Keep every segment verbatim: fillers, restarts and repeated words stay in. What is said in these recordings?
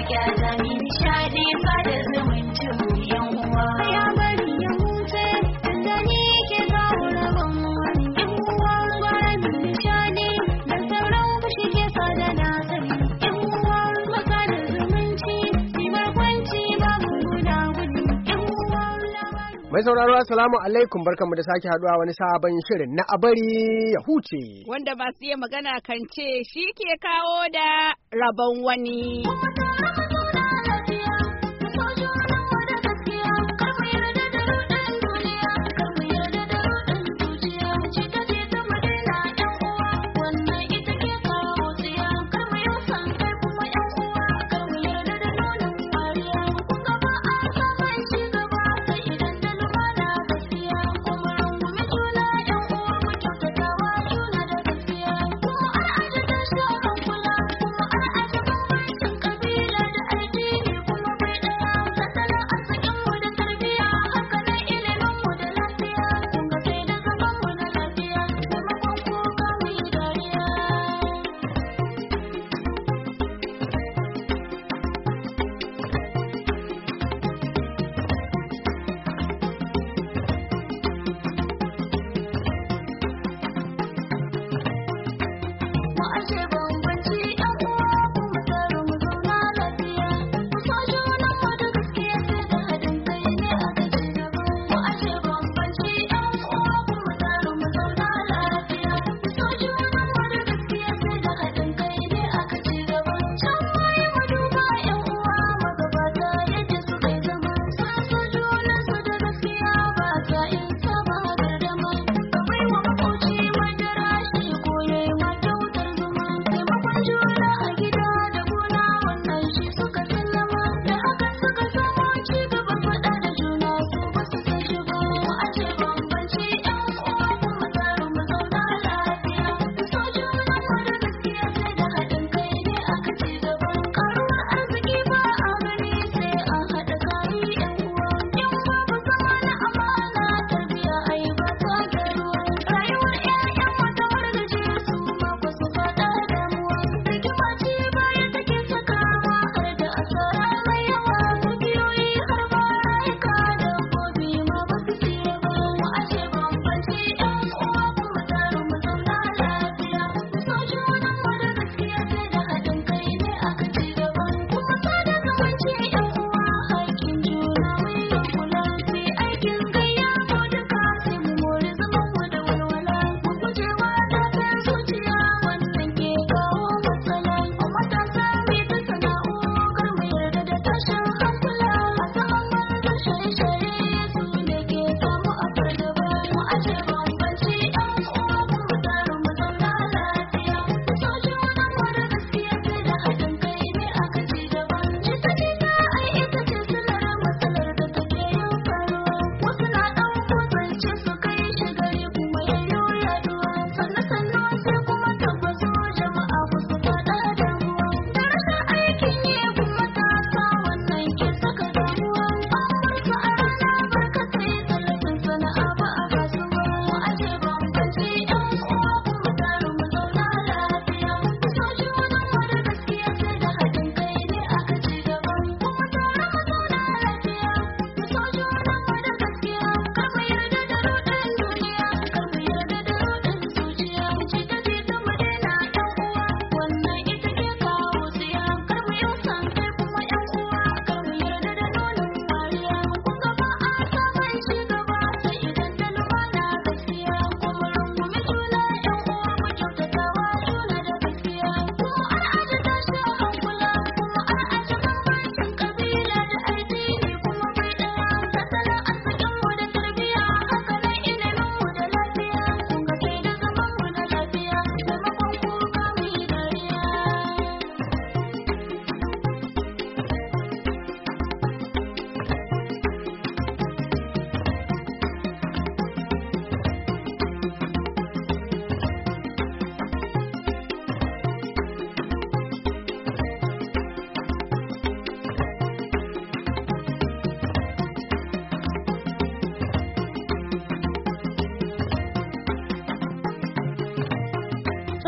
Mai sauraro assalamu alaikum, barkanmu da sake haduwa wani sabon shirin na abari ya huce. Wanda masu iya magana kan ce shi ke kawo da rabon wani.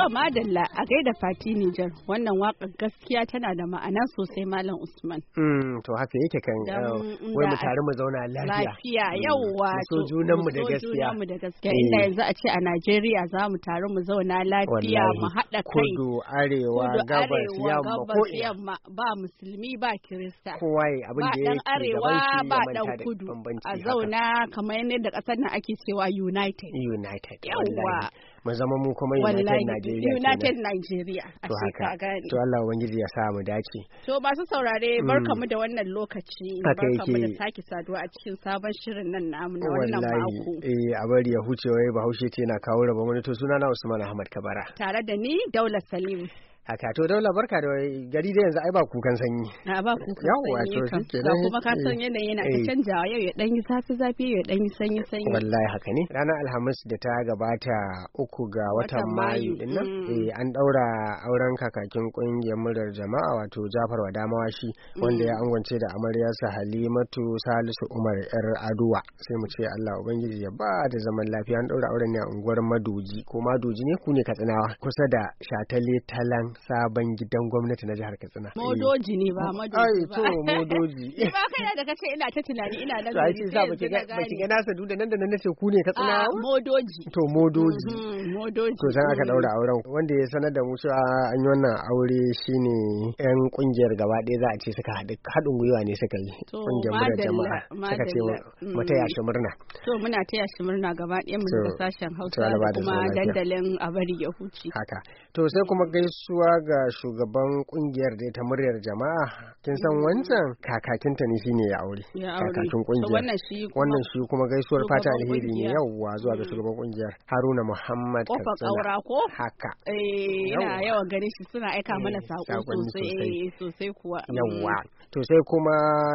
madalla a gaida Fati Nijar wannan waƙar gaskiya tana da ma'ana sosai Malam Usman. Mm, to haka yake kan wai mu tare mu zauna lafiya. Lafiya yauwa to junan mu da gaskiya. Junan mu da gaskiya inda yanzu a ce a Najeriya za mu tare mu zauna lafiya mu haɗa kai. Kudu arewa gabas yamma ko yamma ba musulmi ba kirista. Kowa abin da yake arewa ba dan kudu a zauna kamar yadda ƙasar nan ake cewa United. United. Yauwa. Mu zama mu kuma United Nigeria. United Nigeria. To haka. To Allah ubangiji ya sa mu dace. To masu saurare barkamu da wannan lokaci. Barkamu da sake saduwa a cikin sabon shirin nan namu na wannan mako. Eh a bari ya huce wai Bahaushe ce yana kawo rabon wani to sunana Usman Ahmad Kabara. Tare da ni Daula Salim. Haka to Daula barka da gari da yanzu ai ba kukan sanyi. A ba kukan sanyi. Yawwa to shikenan. Kuma ka san yanayi yana ta canjawa yau ya dan yi zafi zafi yau ya dan yi sanyi sanyi. Wallahi haka ne. Ranar Alhamis da ta gabata uku ga watan Mayu din nan eh an daura auren kakakin kungiyar murar jama'a wato Jafar Wadamawa shi wanda ya angwance da amaryarsa Halimatu Salisu Umar yar Aduwa. Sai mu ce Allah ubangiji ya ba da zaman lafiya. An daura auren ne a unguwar Madoji ko Madoji ne ku ne Katsinawa kusa da Shatale Talan sabon gidan gwamnati na jihar Katsina. Modoji ne ba Madoji ba. Ai to Modoji. Ba kai da kace ina ta tunani ina da sai sa baki ga baki ga nasa duda nan da nan nace ku ne Katsina. Modoji. To Modoji. Modoji. To san aka daura auren wanda ya sanar da mu cewa an yi wannan aure shine yan kungiyar gaba ɗaya za a ce suka haɗu haɗin gwiwa ne suka yi. Kungiyar murar jama'a suka ce mu taya shi murna. To muna taya shi murna gaba ɗaya mu da sashen Hausa da kuma dandalin a bari ya huce. Haka. To sai kuma gaisuwa ga shugaban kungiyar da ta muryar jama'a kin san wancan kakakinta ne shine ya aure kakakin kungiyar wannan shi kuma gaisuwar fata alheri ne yawwa zuwa ga shugaban kungiyar Haruna Muhammad Katsina ko haka eh ina yawan ganin shi suna aika mana sako sosai sosai kuwa yawwa to sai kuma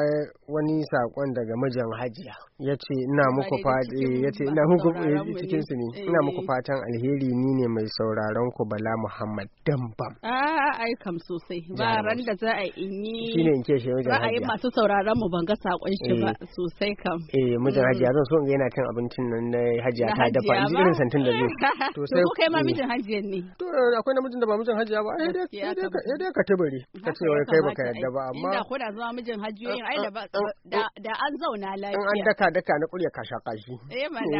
wani sakon daga mijin Hajiya yace ina muku fadi yace ina muku cikin su ne ina muku fatan alheri ni ne mai sauraron ku Bala Muhammad Dambam. Ah, ai kam sosai. Ba ran da za a yi. Shine in ke shi wajen Hajiya. Ra'ayin masu sauraron mu ban ga sakon shi ba sosai kam. Eh, mijin Hajiya zan so in ga yana cin abincin nan na Hajiya ta dafa in ji irin santin da zai. To sai kai ma mijin Hajiya ne. To akwai namijin da ba mijin Hajiya ba. Eh dai ka tabari. Ka ce wai kai baka yadda ba amma. Inda kuna zama mijin Hajiyoyin ai da da an zauna lafiya. An daka daka na kurya kasha kashi. Eh mana.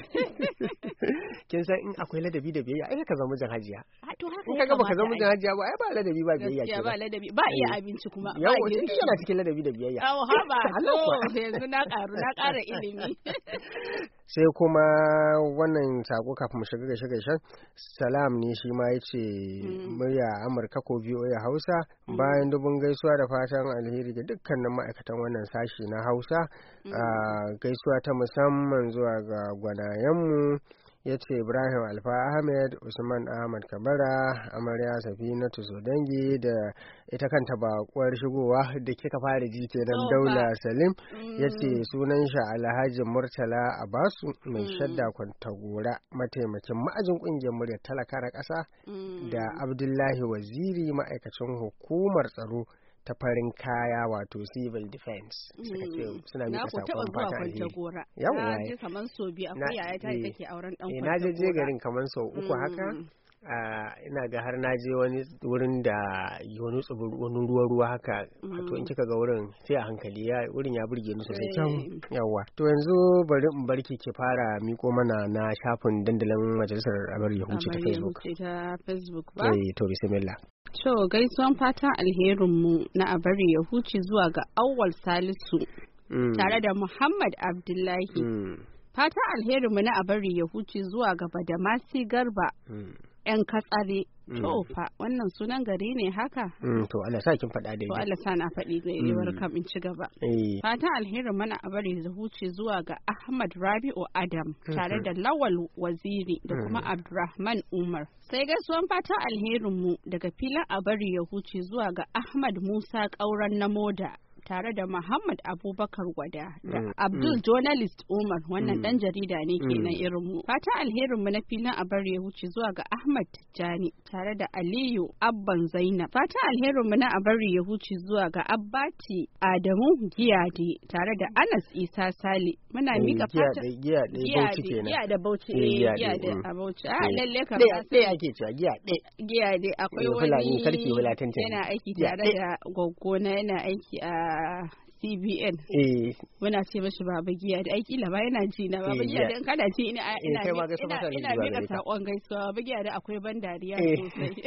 Kin san in akwai ladabi da biyayya ai ka zama mijin Hajiya. To haka in kaga baka zama mijin Hajiya ba ai ba ladabi ba biyayya ke ba ladabi ba iya abinci kuma ba yawa cikin yana cikin ladabi da biyayya awo haba to yanzu na karu na ƙara ilimi sai kuma wannan sako kafin mu shiga gaishe gaishen salam ne shi ma yace murya Amurka ko V O A Hausa bayan dubun gaisuwa da fatan alheri ga dukkanin ma'aikatan wannan sashi na Hausa gaisuwa ta musamman zuwa ga gwanayenmu ya ce Ibrahim Alfa Ahmed, Usman Ahmad Kabara, Amarya Safinatu Sodangi da ita kanta bakuwar shigowa da kika fara ji kenan Daula Salim ya ce sunan shi Alhaji Murtala Abasu mai shadda Kwantagora mataimakin ma'ajin kungiyar muryar talaka na ƙasa da Abdullahi Waziri ma'aikacin hukumar tsaro ta farin kaya wato civil defense suka ce suna mika sakon fata alheri yawa na je kaman so biyu akwai yaya ta take auren dan kwanta na je je garin kaman so uku haka ina ga har na je wani wurin da wani tsibir wani ruwa ruwa haka to in kika ga wurin sai a hankali ya wurin ya burge ni sosai can yawa to yanzu bari in barki ki fara miko mana na shafin dandalin majalisar abar ya huce ta Facebook ta Facebook ba eh to bismillah. To gaisuwan fatan alherinmu na abari ya huce zuwa ga Awwal Salisu mm. tare da Muhammad Abdullahi. Mm. Fatan alherinmu na abari ya huce zuwa ga Badamasi Garba. Mm. ‘Yan katsare, mm. to fa wannan sunan gari ne haka? Mm, to Allah sa kin faɗa daidai. To Allah sa na faɗi daidai bar kam in ci gaba. Eh. Fatan alherin mana a bari da huce zuwa ga Ahmad Rabi'u Adam mm-hmm. tare da Lawal Waziri da mm. kuma Abdurrahman Umar. Sai gaisuwan fatan alherin mu daga filin a bari ya huce zuwa ga Ahmad Musa Kauran na Moda tare da Muhammad Abubakar Gwada da mm. Abdul mm. Journalist Umar wannan mm. dan jarida ne kenan mm. irin mu. Fatan alherin mu na filin a bari ya huce zuwa ga Ahmad Tijjani tare da Aliyu Abban Zainab. Fatan alherin mu na a bari ya huce zuwa ga Abbati Adamu Giyade tare da Anas Isa Sale. Muna mika fatan giya Bauchi kenan. Giya da Bauchi eh giya da Bauchi. Ah lalle ka ba sai ake cewa giya ɗe. Giya dai akwai wani karki wulatanci yana aiki tare da goggona yana aiki a C B N. Eh. Muna ce mashi baba giya da aiki laba yana ji na baba giya da in kana ci ina ina ina ina mika sakon gaisuwa baba giya da akwai ban dariya sosai.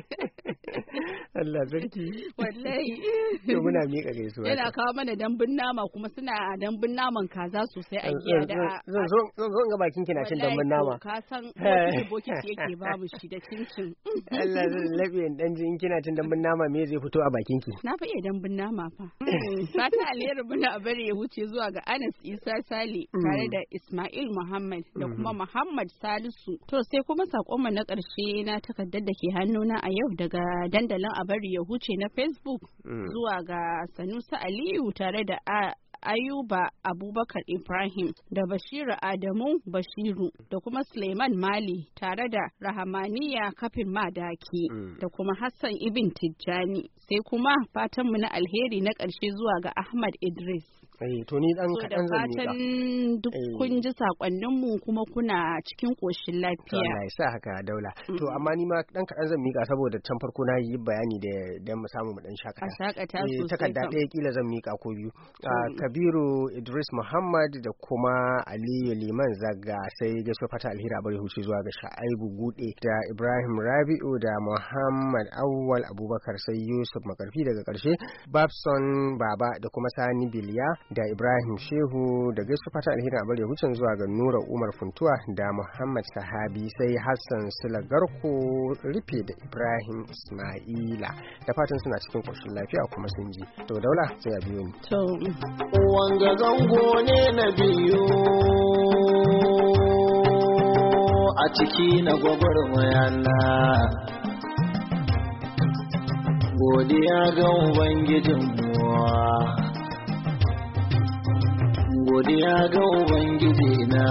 Allah sarki. Wallahi. To muna mika gaisuwa. Yana kawo mana dambun nama kuma suna dambun naman kaza sosai a giya da. Zan zo zan zo ga bakin kina cin dambun nama. Ka san bokiti bokiti yake babu shi da cincin. Allah zai labe dan jin kina cin dambun nama me zai fito a bakin ki? Na fa iya dambun nama fa. Fata alheri muna bari ya huce zuwa ga Anas Isa Sale tare da Ismail Muhammad da kuma Muhammad Salisu. To sai kuma sakonmu na ƙarshe na takardar da ke hannuna a yau daga dandalin a bari ya huce na Facebook zuwa ga Sanusi Aliyu tare da Ayuba Abubakar Ibrahim da Bashiru Adamu Bashiru da kuma Suleiman Mali tare da Rahamaniya Kafin Madaki mm. da kuma Hassan Ibn Tijjani sai kuma fatanmu na alheri na ƙarshe zuwa ga Ahmad Idris. Eh to ni dan kaɗan zan miƙa. Fatan duk kun ji sakonninmu kuma kuna cikin ƙoshin lafiya. Allah ya sa haka Daula. To amma ni ma dan kaɗan zan miƙa saboda can farko na yi bayani da dan mu samu mu dan shakata. A shakata sosai. Eh takarda ɗaya kila zan miƙa ko biyu. Kabiru Idris Muhammad da kuma Aliyu Liman Zaga sai gaisuwa fata alheri a bari huce zuwa ga Sha'aibu Gude da Ibrahim Rabi'u da Muhammad Awwal Abubakar sai Yusuf Makarfi daga ƙarshe Babson Baba da kuma Sani Biliya da Ibrahim Shehu da gaisuwa fata alheri a bari huce zuwa ga Nura Umar Funtuwa da Muhammad Sahabi sai Hassan Sula Garko rufe da Ibrahim Ismaila da fatan suna cikin ƙoshin lafiya kuma sun ji. To Daula sai a biyo ni. To wanga zango ne na biyu a ciki na gwagwarmayana godiya ga ubangijinmu godiya ga ubangijina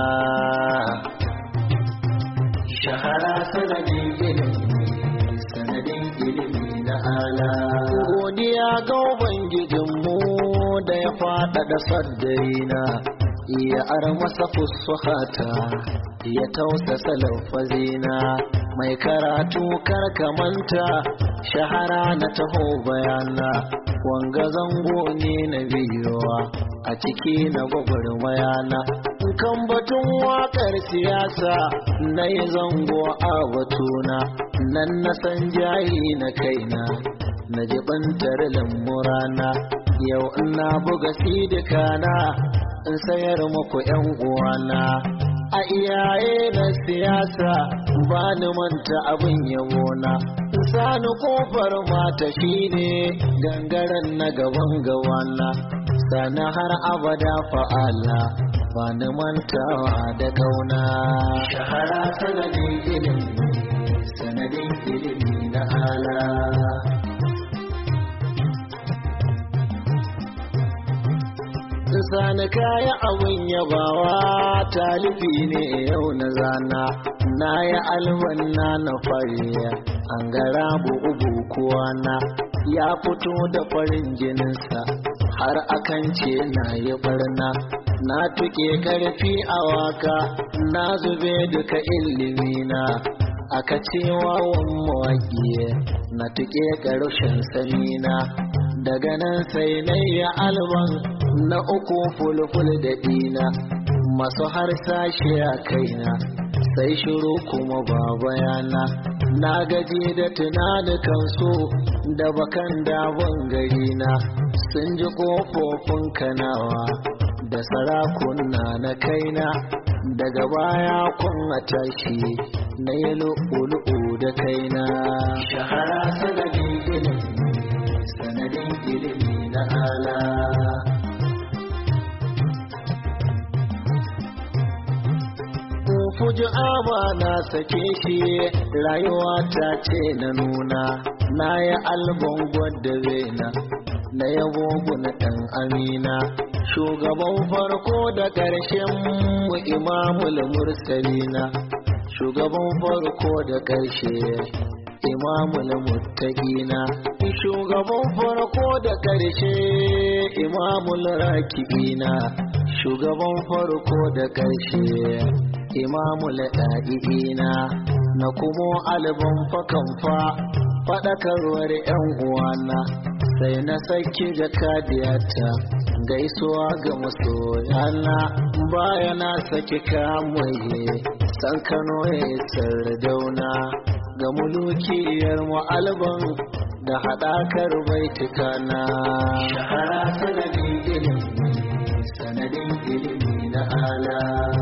shahara sanadin ilimi sanadin ilimi na ala godiya ga ubangijinmu da ya faɗaɗa saddaina ya ar masa fusuhata ya tausasa lafazina mai karatu karkamanta shahara na taho bayana wanga zango ne na biyuwa a ciki na gwagwarmayana kan batun waƙar siyasa na yi zango a batuna nan na san jayi na kaina na jibantar lamurana yau ina buga sidikana in sayar muku yan uwana a iyaye na siyasa ba ni manta abin yabona sani kofar mata shine gangaren na gaban gawana sana har abada fa'ala ba ni mantawa da kauna shahara sanadin ilimi sanadin ilimi na ala sani kaya abin yabawa talifi ne yau na zana na yi alwanna na fariya an gara bugu kuwana ya fito da farin jininsa har akan ce na yi barna na tuke karfi a waka na zube duka ilimina aka cewa wan mawaƙiye na tuke ƙarshen samina daga nan sai na yi alban na uku fulful da dina masu harsashe a kaina sai shiru kuma ba bayana na gaji da tunanin kansu da bakan dabon garina sun ji kofofin kanawa da sarakuna na kaina daga baya kun a tashi na yi lu'ulu'u da kaina shahara sanadin ilimi sanadin ilimi na ala fuji'a ba na sake shi rayuwa ta ce na nuna na yi albon gwada zaina na yabo na ɗan amina shugaban farko da ƙarshen mu imamul mursalina shugaban farko da ƙarshe imamul muttaqina shugaban farko da ƙarshe imamul rakibina shugaban farko da ƙarshe imamul da'ina na kuma alban fakamfa faɗakarwar 'yan uwana sai na saki jakadiyata gaisuwa ga masoyana baya na saki kamaye san Kano ya sardauna ga mulukiyar mu'alban da haɗakar baitukana shahara sanadin ilimi sanadin ilimi na ala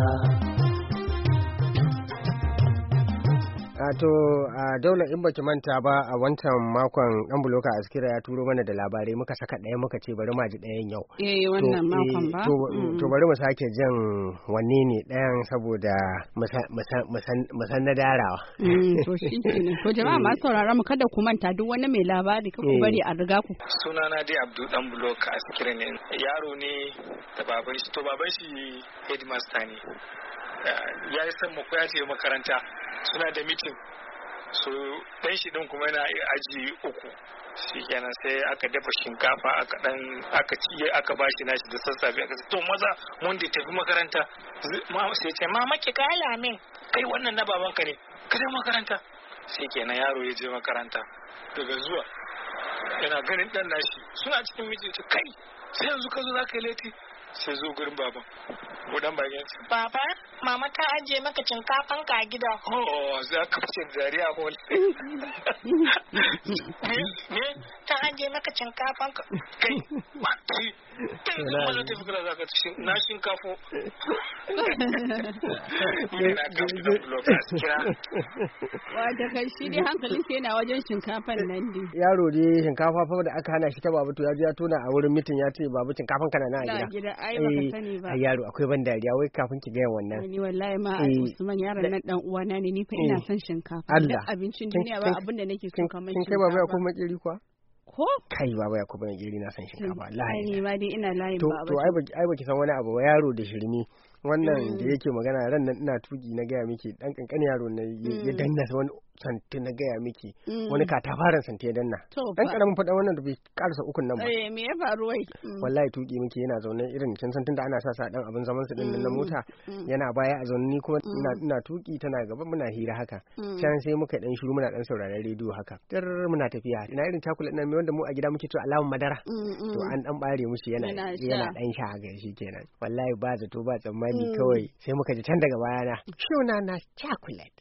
to a daula in baki manta ba a wancan makon dan buloka askira ya turo mana da labarai muka saka ɗaya muka ce bari ma ji ɗayan yau eh wannan makon ba to bari mu sake jin wanne ne ɗayan saboda mu san na darawa to shi ne to jama'a masu saurara mu kada ku manta duk wani mai labari ka ku bari a riga ku sunana dai Abdul dan buloka askira ne yaro ne da baban shi to baban shi headmaster ne ya yi san mu koya ce makaranta suna da mitin so dan shi din kuma yana aji uku shi kenan sai aka dafa shinkafa aka dan aka ciye aka bashi nashi da sassafe aka to maza mun da tafi makaranta ma sai ce mama ki kala min kai wannan na babanka ne ka je makaranta sai kenan yaro ya je makaranta daga zuwa yana ganin dan nashi suna cikin mitin kai sai yanzu ka zo zaka yi leti sai zo gurin baban gudan bayan sa baba mama ta ajiye maka shinkafan ka a gida oh za ka fice dariya ko ne ta ajiye maka shinkafan ka kai ba ki kai kuma ta fikira za ka ci na shinkafo ina ga da lokaci kira wanda kai shi dai hankalin sai yana wajen shinkafan nan dai yaro dai shinkafa fa da aka hana shi ta babu to ya ji ya tona a wurin mitin ya ce babu shinkafan kana na a gida ai baka sani ba ai yaro akwai ban dariya wai kafin ki ga wannan ni wallahi ma Usman yaron nan dan uwana ne ni fa ina son shinkafa da abincin duniya ba abin da nake so kamar shinkafa kin kai baba ya kuma makiri kwa ko kai baba ya kuma makiri na son shinkafa wallahi ni ma dai ina layin baba to ai baki ai baki san wani abu ba yaro da shirmi wannan da yake magana ran nan ina tuki na gaya miki dan kankan yaro ne ya danna wani santi na gaya miki wani katafaren santi ya danna dan karamin faɗa wannan da bai karasa ukun nan ba eh me ya faru wai wallahi tuki miki yana zaune irin kin santin da ana sa sa dan abin zaman su din na mota yana baya a zaune ni kuma ina ina tuki tana gaba muna hira haka can sai muka dan shiru muna dan sauraron rediyo haka tar muna tafiya ina irin chocolate nan wanda mu a gida muke to alamun madara to an dan bare mushi yana yana dan sha ga shi kenan wallahi ba zato ba tsammani kawai sai muka ji can daga bayana shuna na chocolate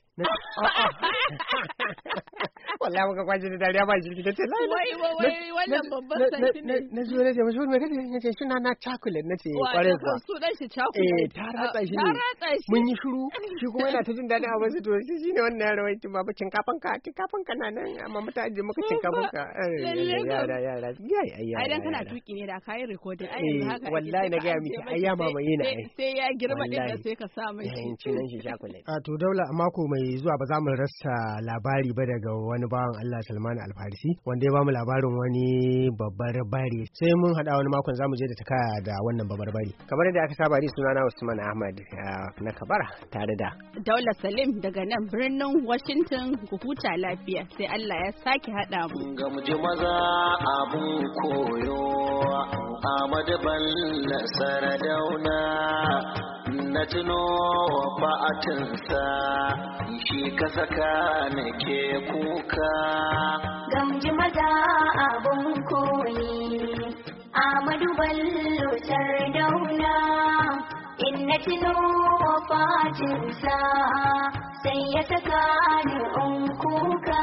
wallahi muka kwaje da dariya ba shi ta ce lai wai wai wannan babban santi ne na zo na ce mashi me kace nace shuna na chocolate nace kware kuwa su dan shi chocolate eh ta ratsa shi ne mun yi shiru shi kuma yana ta jin dadin abin su to shi shine wannan yaro wai baba cinkafan ka cinkafan ka na nan amma mata aje maka cinkafan ka yara yara yayi ai ai dan kana tuki ne da kai recording ai haka wallahi na ga miki ai ya mamaye na ai sai ya girma din da sai ka sa mai shi nan shi chocolate a to daula a mako mai zuwa ba za mu rasa labari ba daga wani bawan Allah Salman Alfarisi wanda ya bamu labarin wani babbar bari sai mun hada wani makon zamu je da taka da wannan babbar bari kamar yadda aka saba ni sunana Usman Ahmad na Kabara tare da Daula Salim daga nan birnin Washington ku huta lafiya sai Allah ya sake hada mu ga muje maza abun koyo Ahmad Bello Sardauna na tuno ba'atinsa shi ka saka nake kuka gamji maza abun koyi Ahmadu Bello Sardauna in na tuno wafatinsa sai ya saka ni in kuka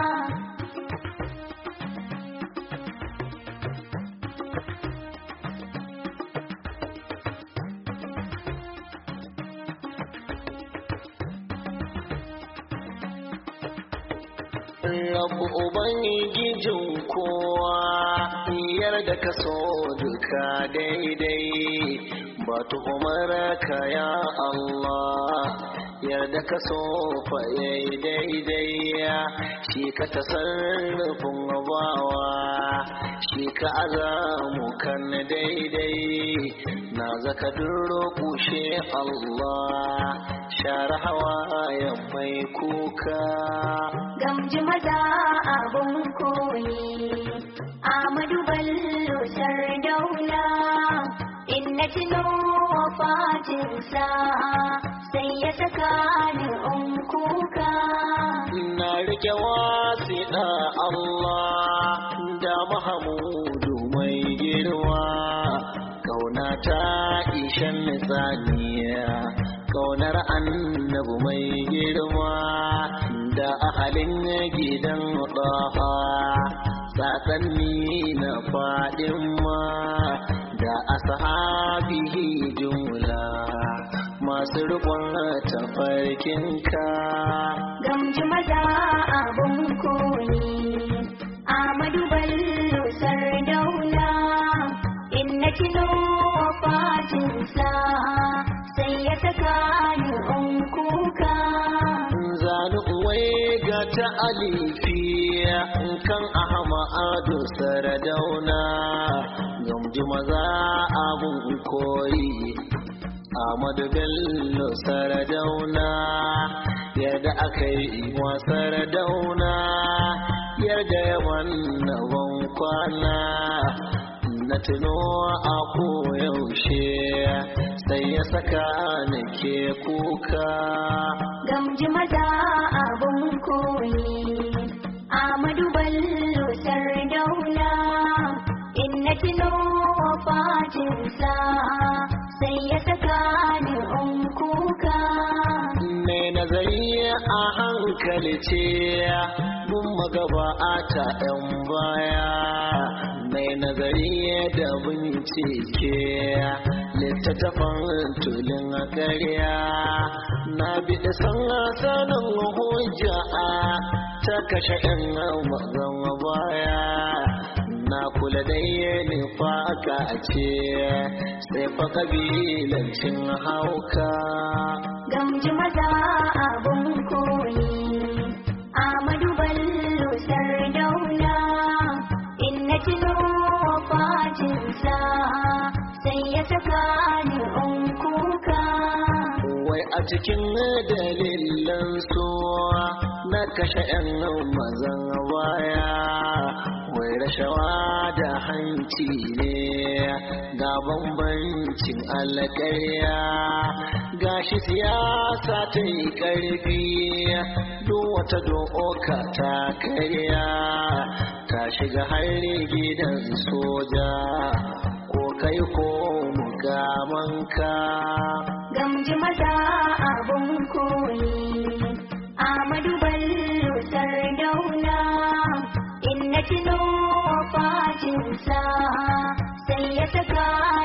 Rabu Ubangijin kowa yarda ka so duka daidai ba tuhumar ka ya Allah yarda ka so fa daidai shi ka tasarrufin bawa shi ka azamu kan daidai na zaka duro kushe Allah share hawayen mai kuka gamji maza abun koyi Ahmadu Bello Sardauna in na tuno wafatinsa sai ya saka ni in kuka na rike wasiɗa Allah da Mahamudu mai girma kauna ta ishan tsaniya kaunar annabu mai girma da ahalin gidan ɗaha sakanni na faɗin ma da ashabihi jumla masu rubun tafarkinka gamji maza abun koyi Ahmadu Bello Sardauna in na tuno wafatinsa sai ya saka ni in kuka zanu uwai ga ta alifiya kan Ahmadu Sardauna gamji maza abun koyi Ahmadu Bello Sardauna yadda aka yi wa Sardauna yadda yawan ban kwana na tuno a koyaushe sai ya saka ni ke kuka gamji maza abun koyi Ahmadu Bello Sardauna in na tuno wafatinsa sai ya saka ni in kuka mai nazari a hankali ce mun magaba ta ɗan baya mai nazari da bincike littattafan tulin ƙarya na bi da san sanin hujja ta kashe ɗan mazan baya na kula da ne fa ka ce sai fa kabilancin hauka gamji maza abun koyi Ahmadu Bello Sardauna in na tuno wafatinsa sai ya saka ni in kuka wai a cikin dalilan so na kashe 'yan mazan baya wai rashawa da hanci ne ga bambancin alƙarya gashi siyasa ta yi ƙarfi duk wata doka ta karya ta shiga har gidan soja ko kai ko mukamanka gamji maza abun koyi Ahmadu Bello Sardauna in na tuno wafatinsa sai ya saka